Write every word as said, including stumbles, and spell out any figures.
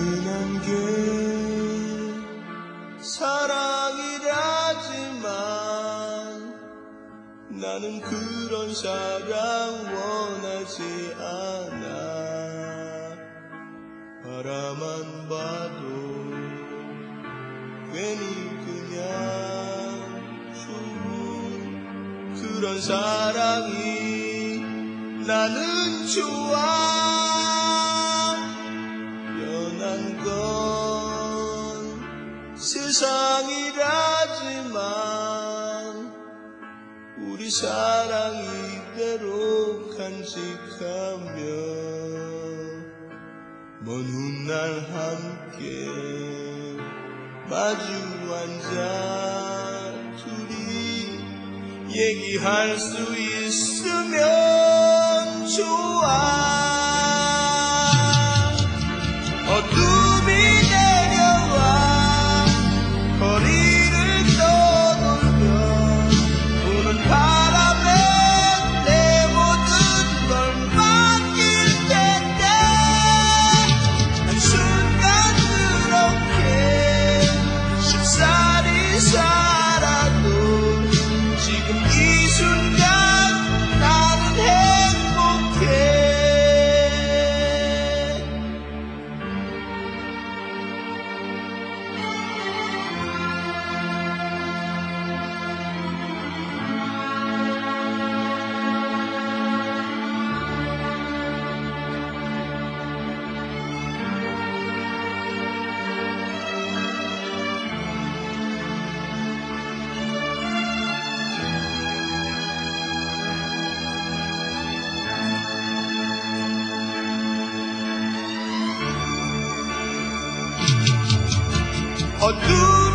흔한 게 사랑이라지만 나는 그런 사랑 원하지 않아. 바라만 봐도 괜히 그냥 좋은 그런 사랑이 나는 좋아. 변한 건 세상이라지만 우리 사랑 이대로 간직하며 먼 훗날 함께 마주 앉아 둘이 얘기할 수 있으면 좋아. 어둠이 내려와 거리를 떠돌며 부는 바람에 내 모든 걸 맡길 텐데 한순간 그렇게 쉽사리 살아도 지금 이 순간 나는 행복해. 어둠